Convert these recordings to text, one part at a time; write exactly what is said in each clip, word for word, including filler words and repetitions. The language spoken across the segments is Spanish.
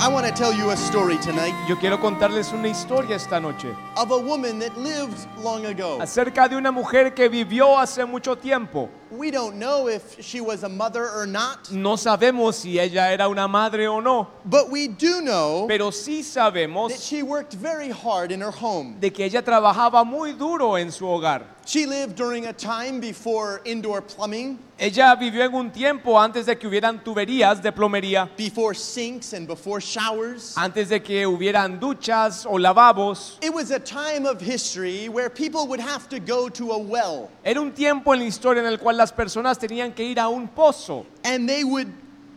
I want to tell you a story tonight Yo quiero contarles una historia esta noche of a woman that lived long ago. acerca de una mujer que vivió hace mucho tiempo. We don't know if she was a mother or not, No sabemos si ella era una madre o no, but we do know pero sí that sabemos she worked very hard in her home. de que ella trabajaba muy duro en su hogar. She lived during a time before indoor plumbing, Ella vivió en un tiempo antes de que hubieran tuberías de plomería, before sinks and before showers. antes de que hubieran duchas o lavabos. It was a time of history where people would have to go to a well, Era un tiempo en la historia en el cual las personas tenían que ir a un pozo and they would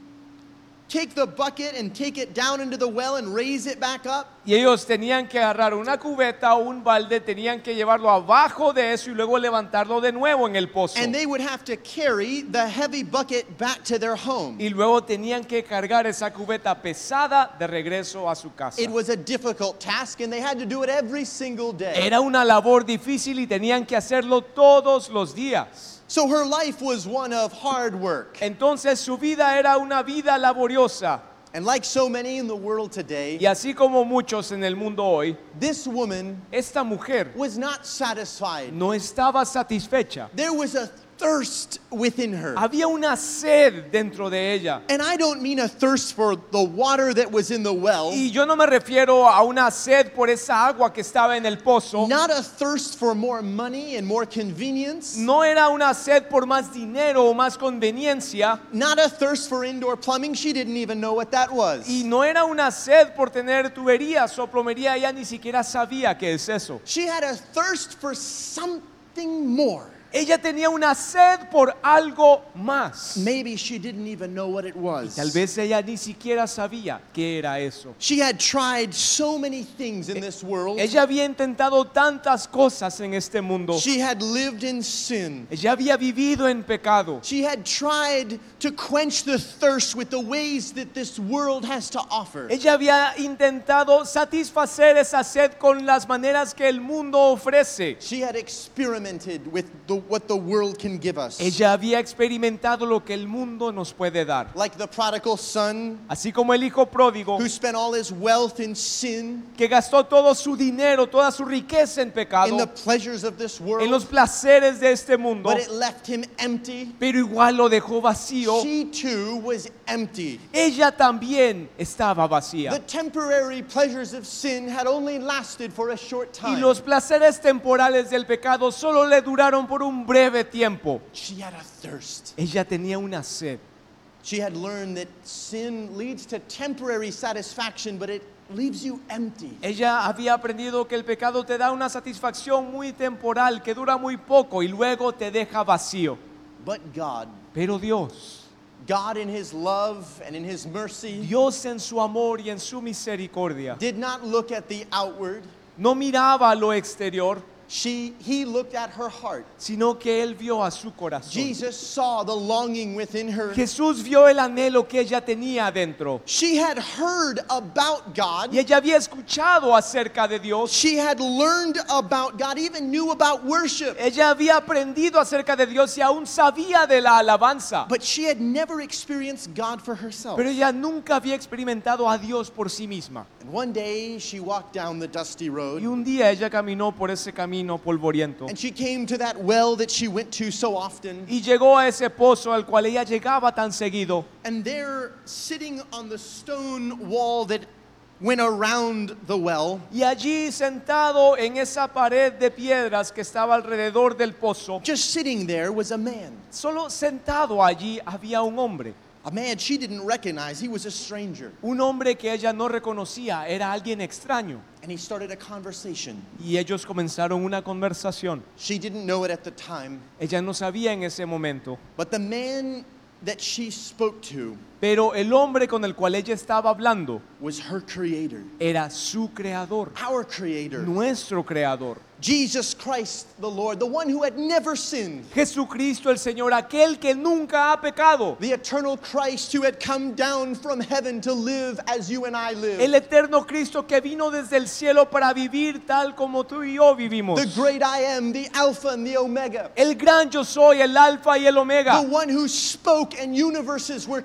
take the bucket and take it down into the well and raise it back up. y ellos tenían que agarrar una cubeta o un balde, tenían que llevarlo abajo de eso y luego levantarlo de nuevo en el pozo. And they would have to carry the heavy bucket back to their home. Y luego tenían que cargar esa cubeta pesada de regreso a su casa. It was a difficult task, and they had to do it every single day. Era una labor difícil y tenían que hacerlo todos los días. So her life was one of hard work. Entonces su vida era una vida laboriosa. And like so many in the world today, Y así como muchos en el mundo hoy, this woman esta mujer was not satisfied. no estaba satisfecha. There was a thirst within her. Había una sed dentro de ella. And I don't mean a thirst for the water that was in the well, Y yo no me refiero a una sed por esa agua que estaba en el pozo. not a thirst for more money and more convenience, No era una sed por más dinero o más conveniencia. not a thirst for indoor plumbing. She didn't even know what that was. Y no era una sed por tener tuberías o plomería. Ella ni siquiera sabía qué es eso. She had a thirst for something more. Ella tenía una sed por algo más. Maybe she didn't even know what it was. Tal vez ella ni siquiera sabía qué era eso. She had tried so many things in this world. Ella había intentado tantas cosas en este mundo. She had lived in sin. Ella había vivido en pecado. She had tried to quench the thirst with the ways that this world has to offer. Ella había intentado satisfacer esa sed con las maneras que el mundo ofrece. She had experimented with the, what the world can give us. Ella había experimentado lo que el mundo nos puede dar. Like the prodigal son Así como el hijo pródigo who spent all his wealth in sin, que gastó todo su dinero, toda su riqueza en in pecado, the pleasures of this en los world, placeres de este mundo, but it left him empty. pero igual lo dejó vacío. She too was empty. Ella también estaba The vacía. temporary pleasures of sin had only lasted for a short Y time. los placeres temporales del pecado solo le duraron por un breve tiempo. She had a thirst. Ella tenía una sed. She had learned that sin leads to temporary satisfaction, but it leaves you empty. Ella había aprendido que el pecado te da una satisfacción muy temporal, que dura muy poco y luego te deja vacío. But God, Pero Dios, God in His love and in His mercy, Dios en su amor y en su misericordia, did not look at the outward. no miraba a lo exterior, She, he looked at her heart. sino que Él vio a su corazón. Jesus saw the longing within her. Jesús vio el anhelo que ella tenía adentro. She had heard about God. Y ella había escuchado acerca de Dios. She had learned about God, even knew about worship. Ella había aprendido acerca de Dios y aún sabía de la alabanza. But she had never experienced God for herself. Pero ella nunca había experimentado a Dios por sí misma. And one day she walked down the dusty road. Y un día ella caminó por ese camino polvoriento. And she came to that well that she went to so often. Y llegó a ese pozo al cual ella llegaba tan seguido. And there, sitting on the stone wall that went around the well, Y allí sentado en esa pared de piedras que estaba alrededor del pozo, just sitting there was a man. solo sentado allí había un hombre. A man she didn't recognize. He was a stranger. Un hombre que ella no reconocía, era alguien extraño. And he started a conversation. Y ellos comenzaron una conversación. She didn't know it at the time. Ella no sabía en ese momento. But the man that she spoke to Pero el hombre con el cual ella estaba hablando was her creator, era su creador, our creator. nuestro creador. Jesus Christ the Lord, the one who had never sinned. Jesucristo el Señor, aquel que nunca ha pecado. The eternal Christ who had come down from heaven to live as you and I live. El eterno Cristo que vino desde el cielo para vivir tal como tú y yo vivimos. The great I am, the Alpha and the Omega. El gran yo soy, el alfa y el omega. The one who spoke and universes were created.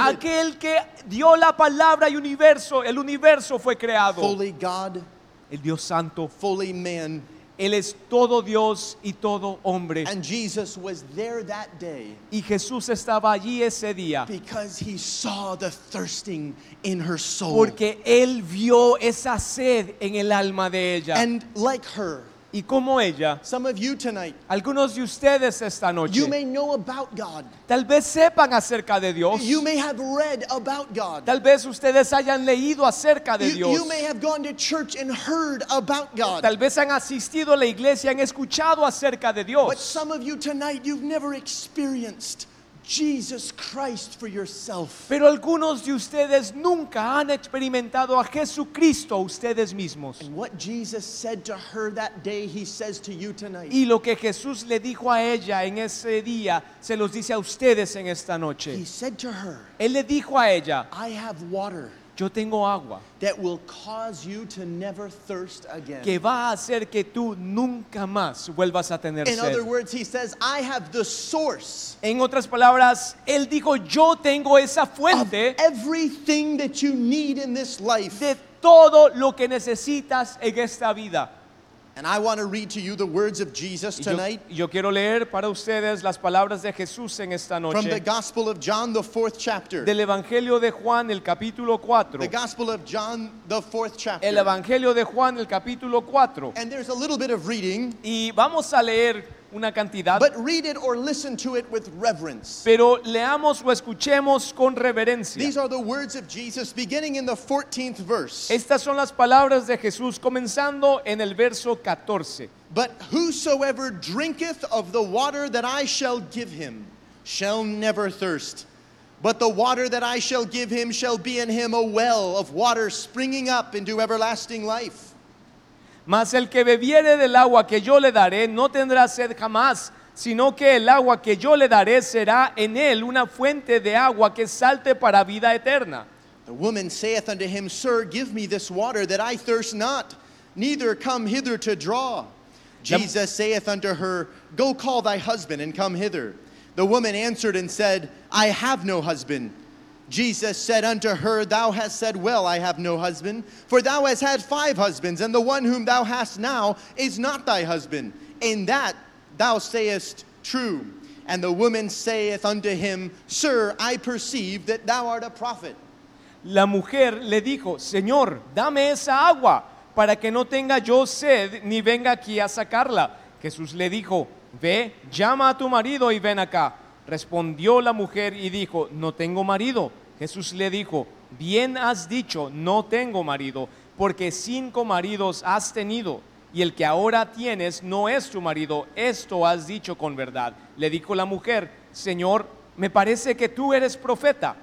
aquel que dio la palabra y universo, el universo fue creado. fully God, El Dios Santo, fully man. Él es todo Dios y todo hombre. And Jesus was there that day Y Jesús estaba allí ese día because he saw the thirsting in her soul. porque Él vio esa sed en el alma de ella. And like her, Y como ella, some of you tonight, algunos de ustedes esta you noche may know about God. tal vez sepan acerca de Dios. You may have read about God. Tal vez ustedes hayan leído acerca de You, Dios. you may have gone to church and heard about God. Tal vez han asistido a la iglesia, han escuchado acerca de But Dios. some of you tonight, you've never experienced Jesus Christ for yourself. Pero algunos de ustedes nunca han experimentado a Jesucristo ustedes mismos. And what Jesus said to her that day, he says to you tonight. Y lo que Jesús le dijo a ella en ese día, se los dice a ustedes en esta He noche. said to her, Él le dijo a ella, I have water yo tengo agua that will cause you to never thirst again. que va a hacer que tú nunca más vuelvas a tener In other sed. words, he says, I have the source En otras palabras, Él dijo, yo tengo esa of fuente everything that you need in this life. de todo lo que necesitas en esta vida. And I want to read to you the words of Jesus Y yo, tonight yo quiero leer para ustedes las palabras de Jesús en esta from the noche Gospel of John, the fourth chapter. del Evangelio de Juan, el capítulo cuatro. The Gospel of John, the fourth chapter. El Evangelio de Juan, el capítulo cuatro. And there's a little bit of reading, Y vamos a leer una cantidad, but read it or listen to it with reverence. pero leamos o escuchemos con reverencia. These are the words of Jesus beginning in the fourteenth verse. Estas son las palabras de Jesús comenzando en el verso catorce. But whosoever drinketh of the water that I shall give him shall never thirst. But the water that I shall give him shall be in him a well of water springing up into everlasting life. Mas el que bebiere del agua que yo le daré no tendrá sed jamás, sino que el agua que yo le daré será en él una fuente de agua que salte para vida eterna. The woman saith unto him, Sir, give me this water that I thirst not, neither come hither to draw. Jesus saith unto her, Go call thy husband and come hither. The woman answered and said, I have no husband. Jesus said unto her, Thou hast said well, I have no husband. For thou hast had five husbands, and the one whom thou hast now is not thy husband. In that thou sayest true. And the woman saith unto him, Sir, I perceive that thou art a prophet. La mujer le dijo, Señor, dame esa agua para que no tenga yo sed ni venga aquí a sacarla. Jesús le dijo, ve, llama a tu marido y ven acá. Respondió la mujer y dijo, no tengo marido. Jesús le dijo, bien has dicho, no tengo marido, porque cinco maridos has tenido, y el que ahora tienes no es tu marido. Esto has dicho con verdad. Le dijo la mujer, Señor, me parece que tú eres profeta.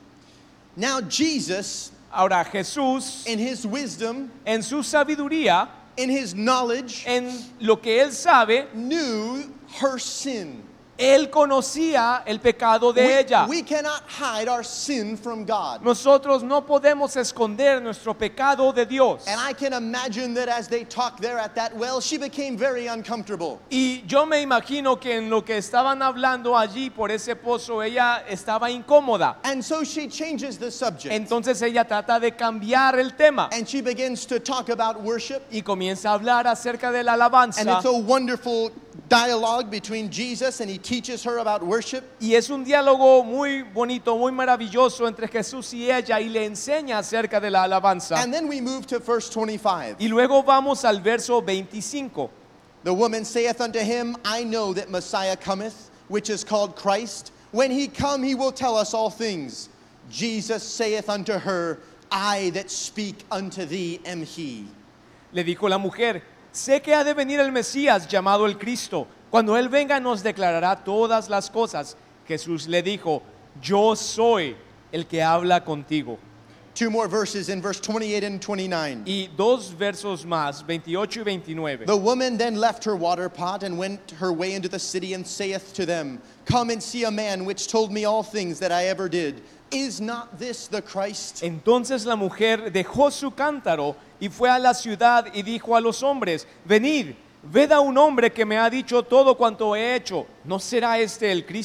Now Jesus, Ahora Jesús, in his wisdom, en su sabiduría, in his knowledge, en lo que él sabe, knew her sin. él conocía el pecado de We, ella. we cannot hide our sin from God. Nosotros no podemos esconder nuestro pecado de Dios. And I can imagine that as they talked there at that well, she became very uncomfortable. Y yo me imagino que en lo que estaban hablando allí por ese pozo, ella estaba incómoda. And so she changes the subject. Entonces ella trata de cambiar el tema And she begins to talk about worship. y comienza a hablar acerca de la And alabanza. it's a wonderful dialogue between Jesus, and he teaches her about worship. Y es un diálogo muy bonito, muy maravilloso entre Jesús y ella, y le enseña acerca de la alabanza. And then we move to verse twenty-five. Y luego vamos al verso veinticinco. The woman saith unto him, I know that Messiah cometh, which is called Christ. When he come, he will tell us all things. Jesus saith unto her, I that speak unto thee am he. Le dijo la mujer, sé que ha de venir el Mesías llamado el Cristo. Cuando Él venga nos declarará todas las cosas. Jesús le dijo, yo soy el que habla contigo. Two more verses in verse twenty-eight and twenty-nine. Y dos versos más, veintiocho y veintinueve. The woman then left her water pot and went her way into the city and saith to them, Come and see a man which told me all things that I ever did. Is not this the Christ? Entonces la mujer dejó su cántaro y fue a la ciudad y dijo a los hombres, venid, ved a un hombre que me ha dicho todo cuanto he hecho. ¿No será este el Cristo?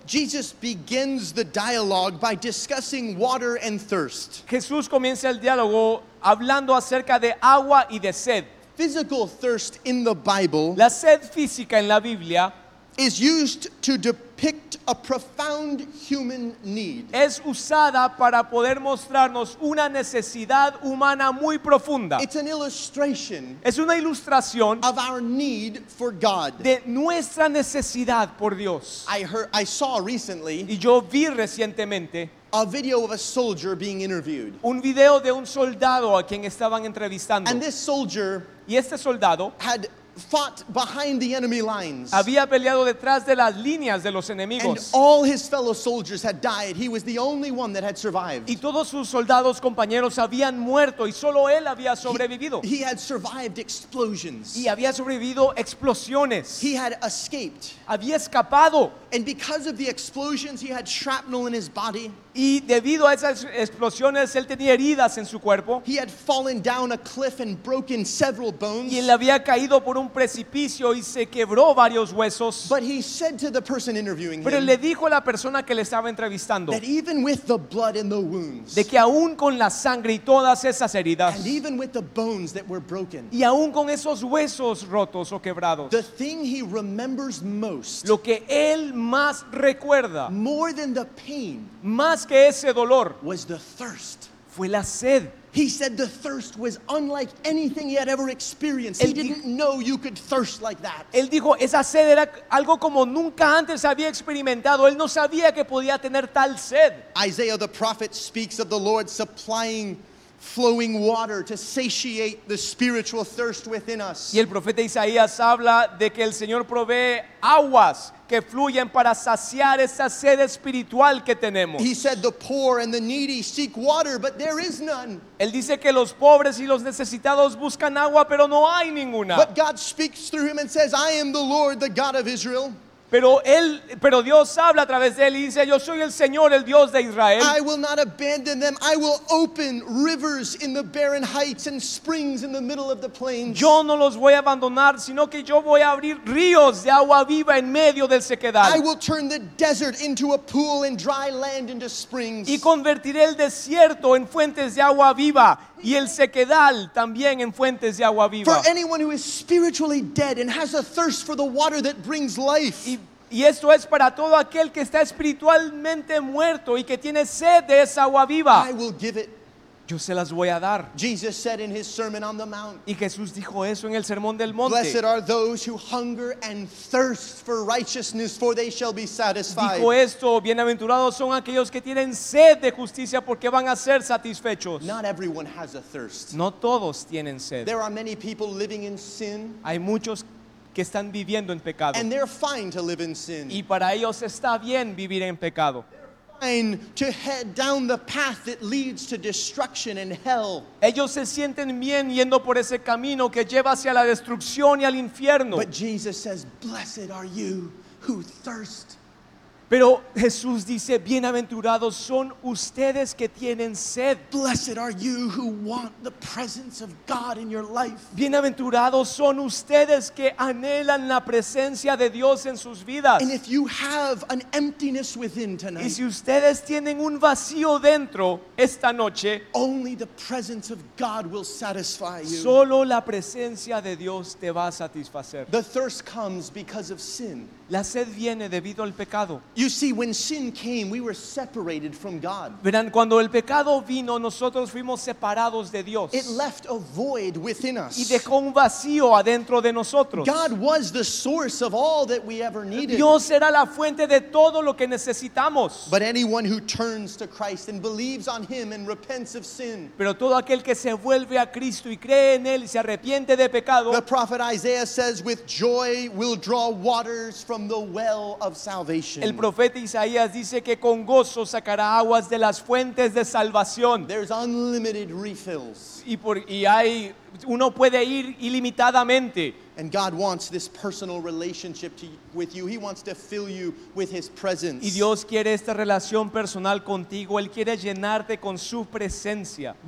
Jesus begins the dialogue by discussing water and thirst. Jesús comienza el diálogo hablando acerca de agua y de sed. Physical thirst in the Bible La sed física en la Biblia is used to depict a profound human need. es usada para poder mostrarnos una necesidad humana muy profunda. It's an illustration Es una ilustración of our need for God. de nuestra necesidad por Dios. I heard I saw recently Y yo vi recientemente a video of a soldier being interviewed. un video de un soldado a quien estaban entrevistando. And this soldier Y este soldado had fought behind the enemy lines. había peleado detrás de las líneas de los And enemigos. all his fellow soldiers had died. He was the only one that had survived. Y todos sus soldados compañeros habían muerto y solo él había sobrevivido. He had survived explosions. Y había sobrevivido explosiones. He had escaped. Había escapado. And because of the explosions, he had shrapnel in his body. Y debido a esas explosiones, él tenía heridas en su cuerpo. He had fallen down a cliff and broken several bones. Y él había caído por un precipicio y se quebró varios huesos. But he said to the person interviewing Pero him le dijo a la persona que le estaba entrevistando that even with the blood and the wounds, de que aún con la sangre y todas esas heridas, and even with the bones that were broken, y aún con esos huesos rotos o quebrados, the thing he remembers most, lo que él más recuerda, more than the pain, más que ese dolor, was the thirst. fue la sed. He said the thirst was unlike anything he had ever experienced. He Él di- didn't know you could thirst like that. Él dijo, esa sed era algo como nunca antes había experimentado. Él no sabía que podía tener tal sed. Isaiah the prophet speaks of the Lord supplying flowing water to satiate the spiritual thirst within us. Y el profeta Isaías habla de que el Señor provee aguas que fluyen para saciar esa sed espiritual que tenemos. He said the poor and the needy seek water, but there is none. Él dice que los pobres y los necesitados buscan agua, pero no hay ninguna. But God speaks through him and says, I am the Lord, the God of Israel. Pero él, pero Dios habla a través de él y dice, yo soy el Señor, el Dios de Israel. I will not abandon them. I will open rivers in the barren heights and springs in the middle of the plains. Yo no los voy a abandonar, sino que yo voy a abrir ríos de agua viva en medio del I sequedal. will turn the desert into a pool and dry land into springs. Y convertiré el desierto en fuentes de agua viva y el sequedal también en fuentes de agua viva. For anyone who is spiritually dead and has a thirst for the water that brings life. Y, y esto es para todo aquel que está espiritualmente muerto y que tiene sed de esa agua viva. I will give it. Yo se las voy a dar. Jesus said in his Sermon on the Mount, Y Jesús dijo eso en el Sermón del Monte. blessed are those who hunger and thirst for righteousness, for they shall be satisfied. Dijo esto, bienaventurados son aquellos que tienen sed de justicia porque van a ser satisfechos. Not everyone has a thirst. No todos tienen sed. There are many people living in sin, Hay muchos que están viviendo en pecado. and they're fine to live in sin. Y para ellos está bien vivir en pecado. Fine to head down the path that leads to destruction and hell. Ellos se sienten bien yendo por ese camino que lleva hacia la destrucción y al infierno. But Jesus says, blessed are you who thirst. Pero Jesús dice, bienaventurados son ustedes que tienen sed. Blessed are you who want the presence of God in your life. Bienaventurados son ustedes que anhelan la presencia de Dios en sus vidas. And if you have an emptiness within Y tonight, si ustedes tienen un vacío dentro esta noche, only the presence of God will satisfy you. solo la presencia de Dios te va a satisfacer. The thirst comes because of sin. La sed viene debido al pecado. You see, when sin came, we were separated from God. Verán, cuando el pecado vino, nosotros fuimos separados de Dios. It left a void within Y us. dejó un vacío adentro de nosotros. God was the source of all that we ever needed. Dios era la fuente de todo lo que necesitamos. But anyone who turns to Christ and believes on Him and repents of sin, Pero todo aquel que se vuelve a Cristo y cree en Él y se arrepiente de pecado, the prophet Isaiah says, with joy will draw waters from the well of salvation. el profeta Isaías dice que con gozo sacará aguas de las fuentes de salvación. There's unlimited refills. Y, por, y hay, uno puede ir ilimitadamente. And God wants this personal relationship to, with you. He wants to fill you with His presence. Y Dios quiere esta relación personal contigo. Él quiere llenarte con su presencia. But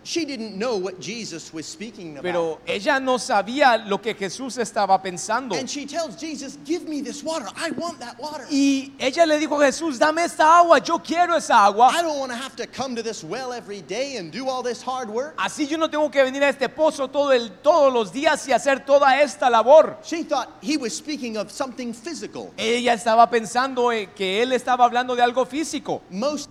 she didn't know what Jesus was speaking about. Pero ella no sabía lo que Jesús estaba pensando. And she tells Jesus, give me this water. I want that water. Y ella le dijo a Jesús, dame esta agua, yo quiero esa agua. I don't want to have to come to this well every day and do all this hard work. Así yo no tengo que venir a este pozo todo el, todos los días y hacer toda esta labor. She thought he was speaking of something physical. Ella estaba pensando eh, que él estaba hablando de algo físico. Most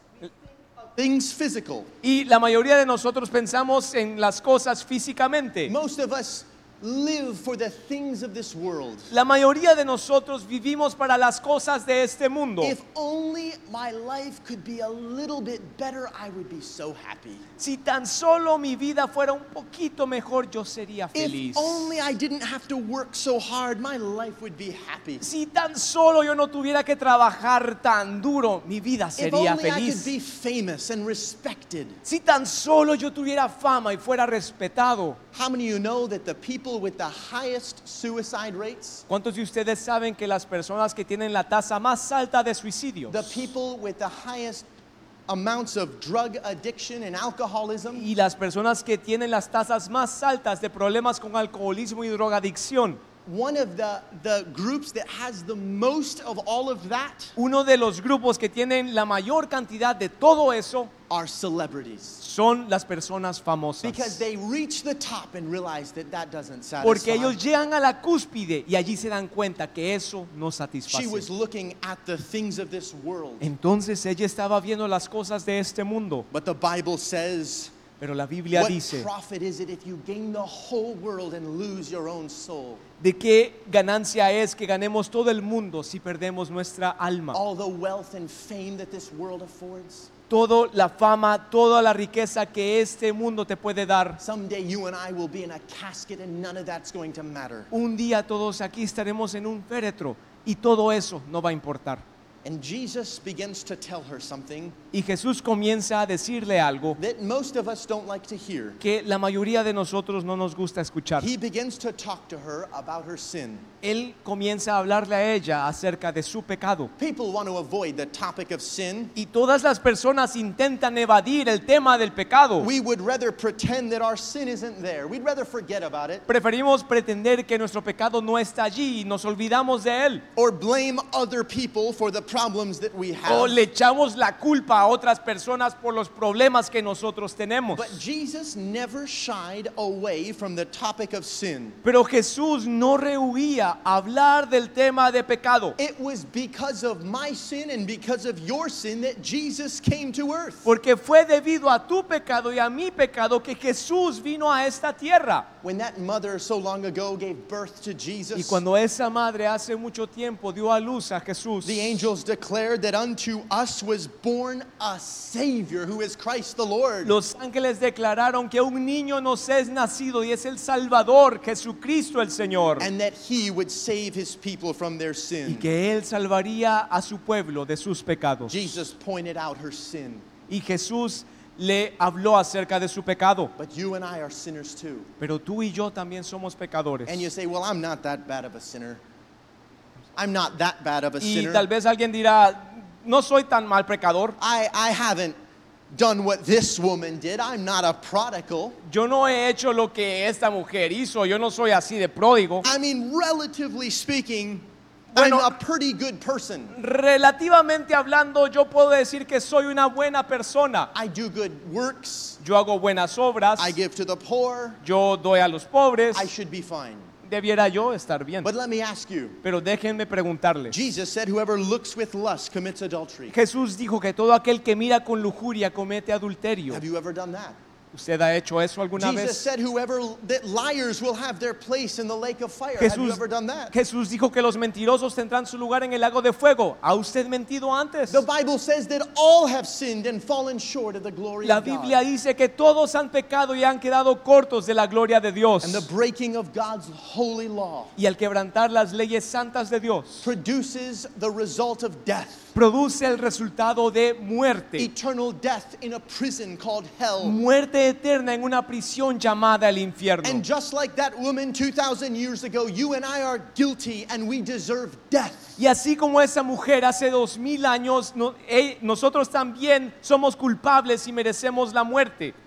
things physical. Y la mayoría de nosotros pensamos en las cosas físicamente. Most of us live for the things of this world. La mayoría de nosotros vivimos para las cosas de este mundo. If only my life could be a little bit better, I would be so happy. Si tan solo mi vida fuera un poquito mejor, yo sería feliz. If only I didn't have to work so hard, my life would be happy. Si tan solo yo no tuviera que trabajar tan duro, mi vida If sería only I could be feliz. famous and respected. Si tan solo yo tuviera fama y fuera respetado. How many of you know that the people with the highest suicide rates, ¿Cuántos de ustedes saben que las personas que tienen la tasa más alta de suicidios the people with the highest amounts of drug addiction and alcoholism, y las personas que tienen las tasas más altas de problemas con alcoholismo y drogadicción, one of the, the groups that has the most of all of that uno de los grupos que tienen la mayor cantidad de todo eso are celebrities? son las personas famosas? Because they reach the top and realize that that doesn't Porque satisfy. ellos llegan a la cúspide y allí se dan cuenta que eso no She satisface. was looking at the things of this world. Entonces ella estaba viendo las cosas de este mundo. But the Bible says, Pero la Biblia what dice, profit is it if you gain the whole world and lose your own soul? ¿de qué ganancia es que ganemos todo el mundo si perdemos nuestra alma? All the wealth and fame that this world affords. Toda la fama, toda la riqueza que este mundo te puede dar. Someday you and I will be in a casket and none of that's going to matter. Un día todos aquí estaremos en un féretro y todo eso no va a importar. And Jesus begins to tell her something Y Jesús comienza a decirle algo that most of us don't like to hear. que la mayoría de nosotros no nos gusta escuchar. He begins to talk to her about her sin. Él comienza a hablarle a ella acerca de su pecado. People want to avoid the topic of sin. Y todas las personas intentan evadir el tema del pecado. We would rather pretend that our sin isn't there. We'd rather forget about it Preferimos pretender que nuestro pecado no está allí y nos olvidamos de él. or blame other people for the problems that we have. O le echamos la culpa a otras personas por los problemas que nosotros tenemos. But Jesus never shied away from the topic of sin. Pero Jesús no rehuía hablar del tema de pecado. It was because of my sin and because of your sin that Jesus came to earth. Porque fue debido a tu pecado y a mi pecado que Jesús vino a esta tierra. When that mother so long ago gave birth to Y Jesus, cuando esa madre hace mucho tiempo dio a luz a Jesús, the angels declared that unto us was born a Savior who is Christ the Lord. los ángeles declararon que un niño nos es nacido y es el Salvador, Jesucristo el Señor. And that he would save his people from their Y sin. que él salvaría a su pueblo de sus pecados. Jesus pointed out her sin. Y Jesús le habló acerca de su pecado. But you and I are sinners too. Pero tú y yo también somos pecadores. And you say, well, I'm not that bad of a sinner. I'm not that bad of a Y sinner. tal vez alguien dirá, no soy tan mal pecador. I, I haven't done what this woman did. I'm not a prodigal. Yo no he hecho lo que esta mujer hizo. Yo no soy así de pródigo. I mean, relatively speaking, Bueno, I'm a pretty good person. Relativamente hablando, yo puedo decir que soy una buena persona. I do good works. Yo hago buenas obras. I give to the poor. Yo doy a los pobres. I should be fine. Debiera yo estar bien. But let me ask you. Pero déjenme preguntarles. Jesus said, whoever looks with lust commits adultery. Jesús dijo que todo aquel que mira con lujuria comete adulterio. Have you ever done that? ¿Usted ha hecho eso alguna Jesus vez? said, whoever, that liars will have their place in the lake of fire. Have you Jesús, ever done that? Jesús dijo que los mentirosos tendrán su lugar en el lago de fuego. ¿Ha usted mentido antes? The Bible says that all have sinned and fallen short of the glory La of God. Biblia dice que todos han pecado y han quedado cortos de la gloria de Dios. And the breaking of God's holy law Y al quebrantar las leyes santas de Dios, produces the result of death. produce el resultado de muerte. Eternal death in a prison called hell. Muerte eterna en una prisión llamada el infierno. And just like that woman two thousand years ago, you and I are guilty and we deserve death. Y así como esa mujer hace dos mil años, no- eh, nosotros también somos culpables y merecemos la muerte.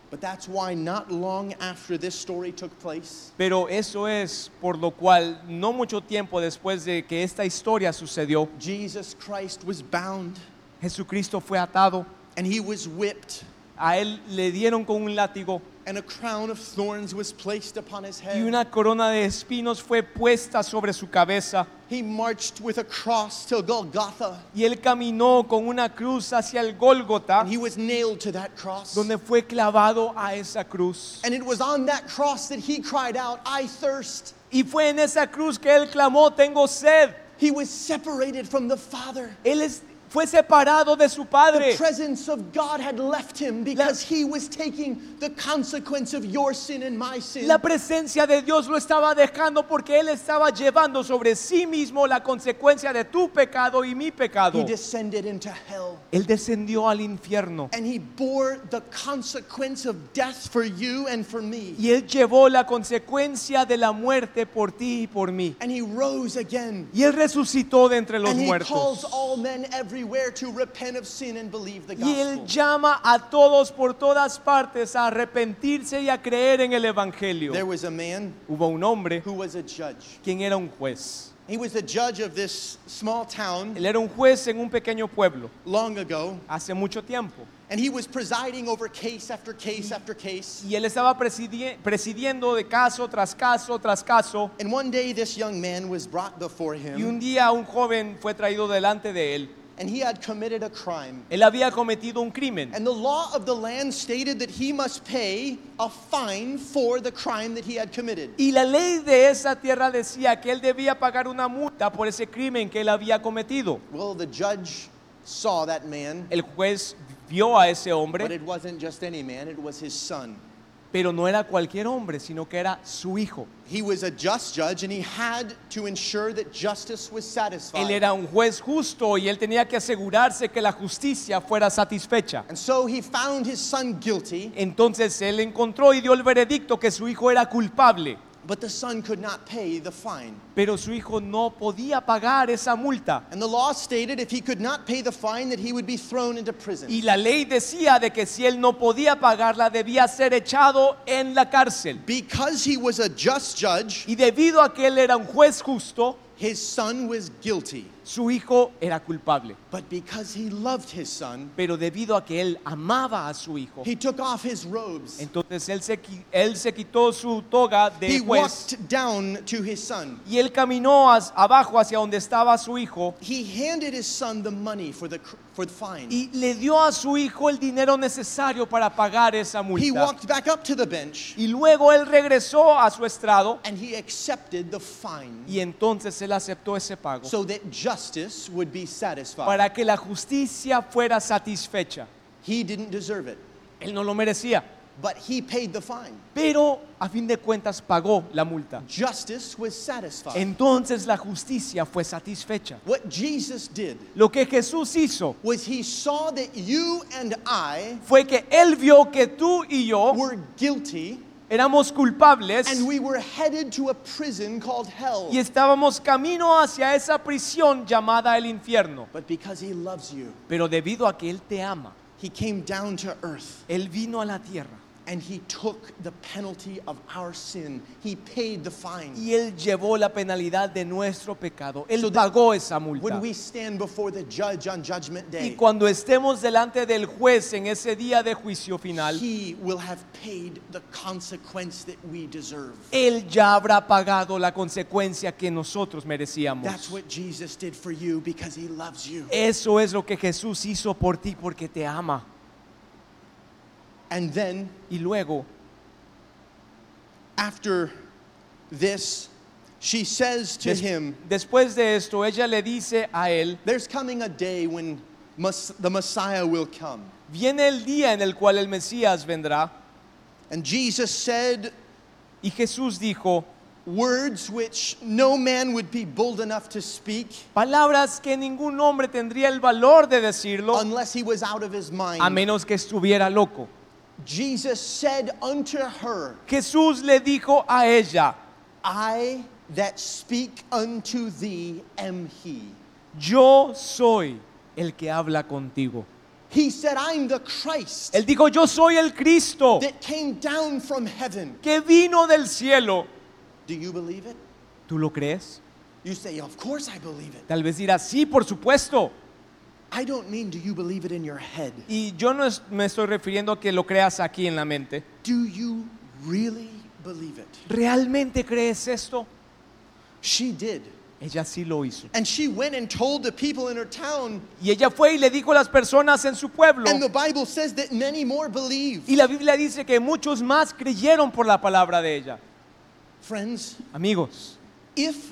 But that's why not long after this story took place, Pero eso es por lo cual no mucho tiempo después de que esta historia sucedió, Jesus Christ was bound Jesucristo fue atado, and he was whipped, a él le dieron con un látigo and a crown of thorns was placed upon his head. y una corona de espinos fue puesta sobre su cabeza. He marched with a cross to Golgotha, Y él caminó con una cruz hacia el Gólgota, and he was nailed to that cross. donde fue clavado a esa cruz. And it was on that cross that he cried out, "I thirst." Y fue en esa cruz que él clamó, tengo sed. He was separated from the Father. Él es- fue separado de su The Padre. presence of God had left him because he was taking the consequence of your sin and my sin. La presencia de Dios lo estaba dejando porque él estaba llevando sobre sí mismo la consecuencia de tu pecado y mi pecado. He descended into hell, Él descendió al infierno and he bore the consequence of death for you and for me. y él llevó la consecuencia de la muerte por ti y por mí. And he rose again. Y él resucitó de entre los And he calls muertos. all men everywhere to repent of sin and believe the Y él gospel. llama a todos por todas partes a arrepentirse y a creer en el evangelio. There was a man Hubo un hombre who was a judge. quien era un juez. He was the judge of this small town Él era un juez en un pequeño pueblo long ago, hace mucho tiempo. and he was presiding over case after case after case. Y él estaba presidi- presidiendo de caso tras caso tras caso. And one day this young man was brought before Y un him, día un joven fue traído delante de él. and he had committed a crime. Él había cometido un crimen. And the law of the land stated that he must pay a fine for the crime that he had committed. Y la ley de esa tierra decía que él debía pagar una multa por ese crimen que él había cometido. Well, the judge saw that man, El juez vio a ese but hombre, it wasn't just any man, it was his son. pero no era cualquier hombre, sino que era su hijo. He was a just judge, and he had to ensure that justice was satisfied. Él era un juez justo y él tenía que asegurarse que la justicia fuera satisfecha. And so he found his son guilty, Entonces él encontró y dio el veredicto que su hijo era culpable, but the son could not pay the fine. pero su hijo no podía pagar esa multa. And the law stated if he could not pay the fine that he would be thrown into prison. Y la ley decía de que si él no podía pagarla debía ser echado en la cárcel. Because he was a just judge, Y debido a que él era un juez justo, his son was guilty. su hijo era culpable. But because he loved his son, Pero debido a que él amaba a su hijo, he took off his robes. entonces él se, qui- él se quitó su toga de He juez walked down to his son. y él caminó as- abajo hacia donde estaba su hijo He handed his son the money for the, cr- for the fine. y le dio a su hijo el dinero necesario para pagar esa He multa. walked back up to the bench, Y luego él regresó a su estrado and he accepted the fine y entonces él aceptó ese pago so that justice would be satisfied. para que la justicia fuera satisfecha. He didn't deserve it, Él no lo merecía, but he paid the fine. pero a fin de cuentas pagó la multa. Justice was satisfied. Entonces la justicia fue satisfecha. What Jesus did Lo que Jesús hizo was he saw that you and I fue que él vio que tú y yo were guilty, éramos culpables and we were headed to a prison called hell. y estábamos camino hacia esa prisión llamada el infierno. But because he loves you, Pero debido a que él te ama, he came down to earth, él vino a la tierra and he took the penalty of our sin. He paid the fine. y él llevó la penalidad de nuestro pecado. Él So that pagó esa When multa. we stand before the judge on Judgment Y Day, cuando estemos delante del juez en ese día de juicio final, he will have paid the consequence that we deserve. él ya habrá pagado la consecuencia que nosotros merecíamos. That's what Jesus did for you because he loves you. Eso es lo que Jesús hizo por ti porque te ama. And then, Y luego, after this, she says to des- him, después de esto, ella le dice a él, there's coming a day when Mes- the Messiah will come. viene el día en el cual el Mesías vendrá. And Jesus said Y Jesús dijo, words which no man would be bold enough to speak palabras que ningún hombre tendría el valor de decirlo unless he was out of his a mind. menos que estuviera loco. Jesus said unto her, Jesús le dijo a ella, I that speak unto thee am he. yo soy el que habla contigo. He said, I'm the Christ Él dijo, yo soy el Cristo that came down from heaven. que vino del cielo. Do you believe it? ¿Tú lo crees? You say, of course I believe it. Tal vez dirás, sí, por supuesto. I don't mean do you believe it in your head. Y yo no es- me estoy refiriendo a que lo creas aquí en la mente. Do you really believe it? ¿Realmente crees esto? She did. Ella sí lo hizo. And she went and told the people in her town, Y ella fue y le dijo a las personas en su pueblo. and the Bible says that many more believed. Y la Biblia dice que muchos más creyeron por la palabra de ella. Friends, Amigos, if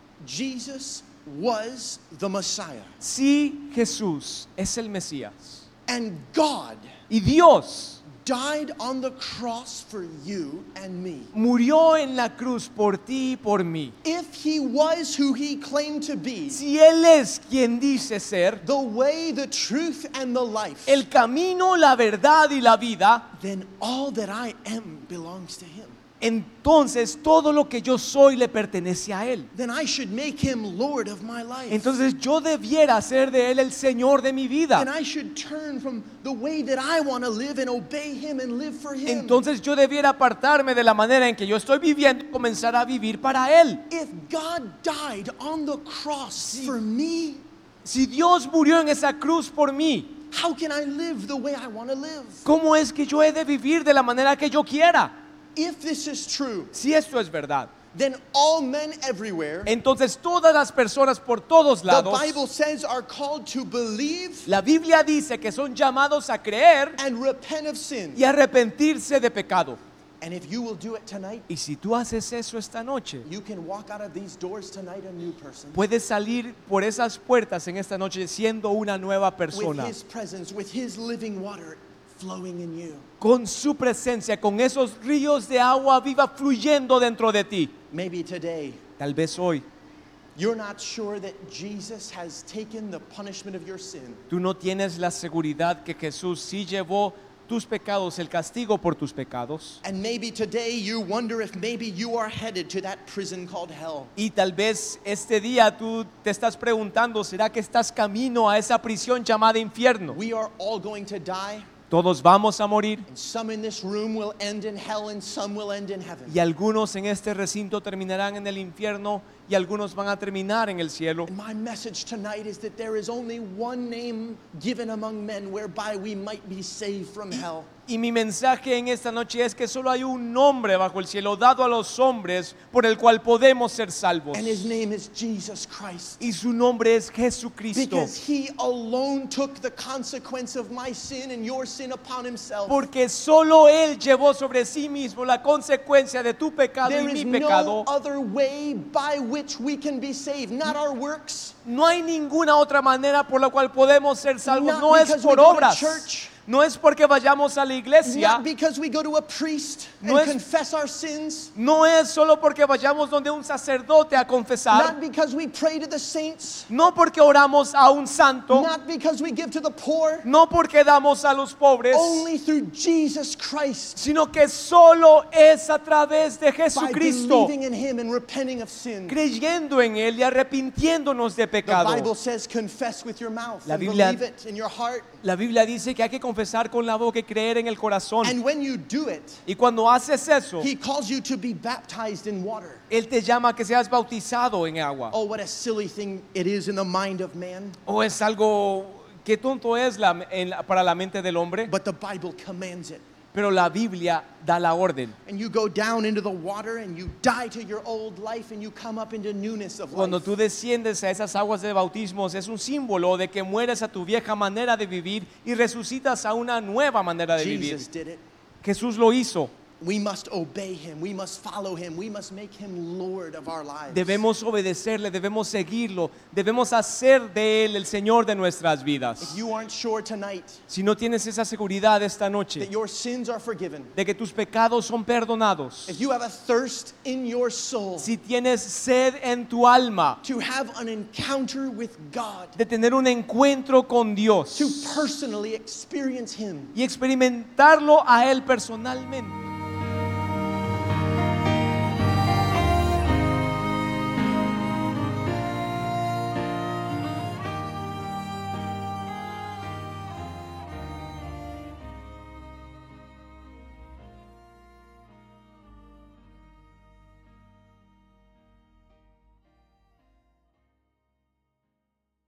Jesus was the Messiah si Jesús es el Mesías and God y Dios died on the cross for you and me, murió en la cruz por ti y por mí, if he was who he claimed to be, si Él es quien dice ser, the way, the truth, and the life, el camino, la verdad y la vida, then all that I am belongs to him. entonces todo lo que yo soy le pertenece a Él. Then I should make him Lord of my life. Entonces yo debiera ser de Él el Señor de mi vida. Then I should turn from the way that I want to live and obey him and live for him. Entonces yo debiera apartarme de la manera en que yo estoy viviendo y comenzar a vivir para Él. If God died on the cross for me, Si Dios murió en esa cruz por mí, how can I live the way I want to live? ¿cómo es que yo he de vivir de la manera que yo quiera? If this is true, Si esto es verdad, then all men everywhere, entonces todas las personas por todos the lados, Bible says, are called to believe la Biblia dice que son llamados a creer and repent of sin. y arrepentirse de pecado. And if you will do it tonight, Y si tú haces eso esta noche, you can walk out of these doors tonight a new person. puedes salir por esas puertas en esta noche siendo una nueva With persona, his presence, with his living water flowing in you. con su presencia, con esos ríos de agua viva fluyendo dentro de ti. Maybe today, Tal vez hoy you're not sure that Jesus has taken the punishment of your sin. tú no tienes la seguridad que Jesús sí llevó tus pecados, el castigo por tus pecados. And maybe today you wonder if maybe you are headed to that prison called hell. Y tal vez este día tú te estás preguntando, ¿será que estás camino a esa prisión llamada infierno? We are all going to die, Todos vamos a morir and some in this room will end in hell and some will end in heaven. y algunos en este recinto terminarán en el infierno y algunos van a terminar en el cielo. And my message tonight is that there is only one name given among men whereby we might be saved from hell. Y mi mensaje en esta noche es que solo hay un nombre bajo el cielo dado a los hombres por el cual podemos ser salvos. And his name is Jesus Christ. Y su nombre es Jesucristo. Because he alone took the consequence of my sin and your sin upon himself. Porque solo Él llevó sobre sí mismo la consecuencia de tu pecado There y is mi no pecado. other way by which we can be saved, not our works, No hay ninguna otra manera por la cual podemos ser salvos. Not No es because por we go to obras. church. No es porque vayamos a la iglesia. not because we go to a priest No and es- confess our sins, No es solo porque vayamos donde un sacerdote a confesar. not because we pray to the saints, No porque oramos a un santo. not because we give to the poor, No porque damos a los pobres. only through Jesus Christ, Sino que solo es a través de by Jesucristo, believing in him and repenting of sin. creyendo en Él y arrepintiéndonos de The pecado. Bible says confess with your mouth La and Biblia- believe it in your heart. La Biblia dice que hay que confesar con la boca y creer en el corazón. And when you do it, Y cuando haces eso, he calls you to be baptized in water. Él te llama a que seas bautizado en agua. Oh, what a silly thing it is in the mind of man. O es algo que tonto es la- en la- para la mente del hombre, But the Bible commands it. pero la Biblia da la orden. And you go down into the water and you die to your old life and you come up into newness of Cuando life. tú desciendes a esas aguas de bautismos es un símbolo de que mueres a tu vieja manera de vivir y resucitas a una nueva manera de vivir. Jesus did it. Jesús lo hizo. We must obey him. We must follow him. We must make him Lord of our lives. Debemos obedecerle, debemos seguirlo, debemos hacer de Él el Señor de nuestras If vidas. you aren't sure tonight Si no tienes esa seguridad esta noche that your sins are forgiven, de que tus pecados son perdonados, if you have a thirst in your soul si tienes sed en tu alma to have an encounter with God, de tener un encuentro con Dios to personally experience him, y experimentarlo a Él personalmente,